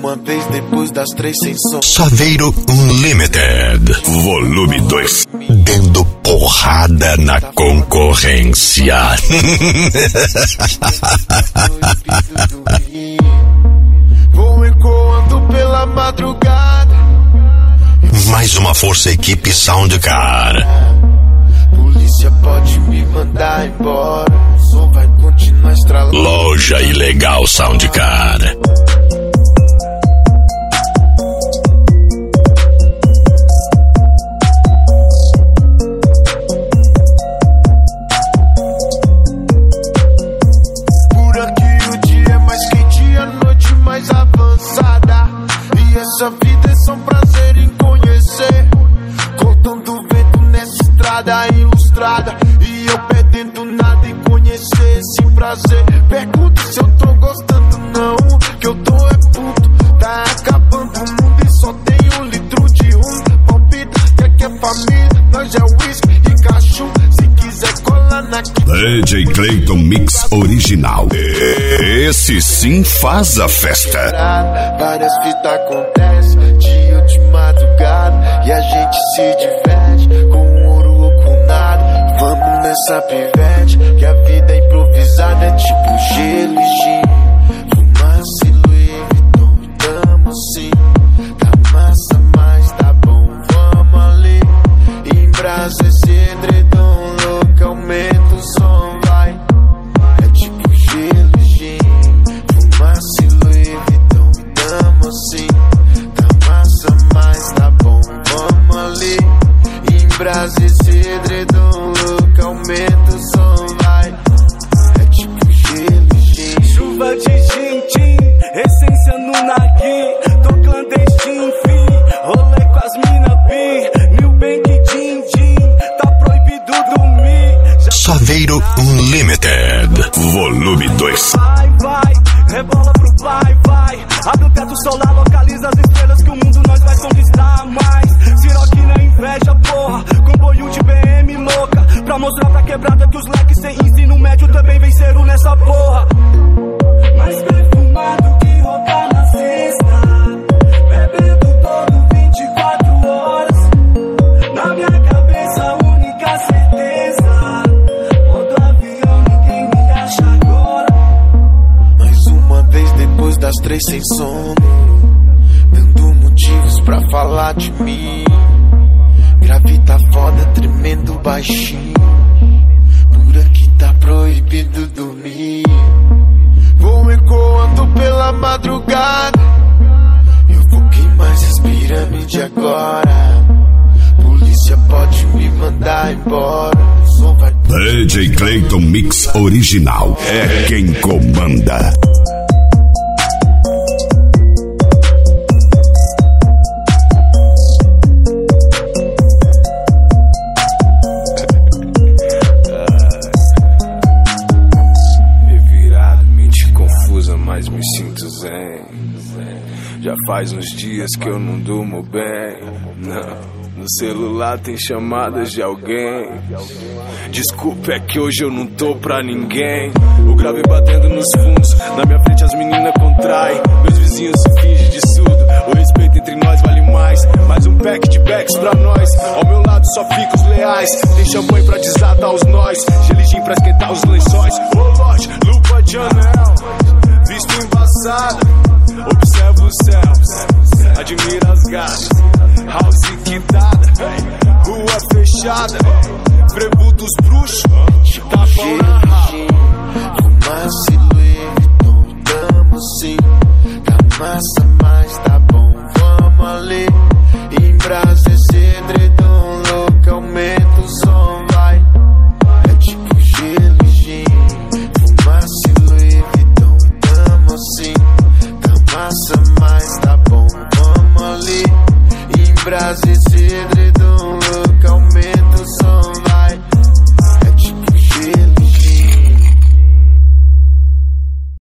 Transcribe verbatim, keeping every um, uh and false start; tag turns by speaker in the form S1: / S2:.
S1: uma vez depois das três sem som.
S2: Saveiro Unlimited, volume dois. Dando porrada na concorrência.
S1: Vou ecoando pela madrugada.
S2: Mais uma força equipe Soundcar.
S1: Polícia pode me mandar embora, o som vai continuar estralando.
S2: Loja Ilegal Soundcar.
S1: Por aqui o dia é mais quente e a noite mais avançada. E essa vida é só um prazer em conhecer. Cortando vento nessa estrada ilustrada. E eu perdendo nada em conhecer esse prazer. Pergunto se eu tô gostando não, que eu tô é puto. Tá acabando o mundo e só tem um litro de rum. Palpita, que aqui é família, nós é whisky e cachu. Se quiser colar na
S2: D J Clayton Mix Original. Esse sim faz a festa.
S1: Várias fitas acontecem, dia de madrugada. E a gente se diverte, com ouro ou com nada. Vamos nessa pivete, que a vida é improvisada. É tipo gelo e gin, fumaça e Louis Vuitton. E tamo sim, tá massa, mas tá bom, vamos ali. Em brasa esse edredom louco, aumenta o som, vai. É tipo gelo e gin, fumaça e Louis Vuitton. E tamo sim, tá massa, mas tá bom, vamos ali. Em brasa esse edredom louco, aumenta o som, vai. É tipo gelo e gin.
S3: Chuva de gin-gin, essência no nagui. Tô clandestino, fim, rolê com as mina bi. New Bank din-din, tá proibido dormir. Já
S2: Saveiro Unlimited, volume dois.
S3: vai, vai, rebola pro vai, vai. Abre o teto solar, localiza as estrelas que o mundo nós vai conquistar mais. Siroque na inveja, porra, comboio de B M louca. Pra mostrar pra quebrada que os leques sem ensino médio também venceram nessa porra. Mais perfumado que roupa na cesta, bebendo todo vinte e quatro horas. Na minha cabeça a única certeza, modo avião ninguém me acha agora.
S1: Mais uma vez depois das três sem sono, dando motivos pra falar de mim. Grave tá foda, tremendo baixinho. Por aqui tá proibido dormir. Vou ecoando pela madrugada. Eu vou queimar essas pirâmides agora. Polícia pode me mandar embora, o som vai...
S2: D J Clayton Mix Original é quem comanda.
S3: Revirado, mente confusa, mas me sinto zen. Já faz uns dias que eu não durmo bem. Não. No celular tem chamadas de alguém. Desculpa, é que hoje eu não tô pra ninguém. O grave batendo nos fundos, na minha frente as meninas contraem. Meus vizinhos se fingem de surdo, o respeito entre nós vale mais. Mais um pack de backs pra nós, ao meu lado só fica os leais. Tem champanhe pra desatar os nós, geligem pra esquentar os lençóis. Ô oh, Lorde, lupa de anel, visto embaçado. Observa os céus, admira as gatas. House quitada, rua fechada, frevo dos bruxos, tapão na raba.
S1: Fumaça e Louis Vuitton, tamo sim, tá massa, mas tá bom, vamos ali. Em brasa esse edredom louco, aumenta o som, vai. É tipo gelo e gin, fumaça e Louis Vuitton, tamo sim, tá massa, mas tá bom, vamos ali. Em brasa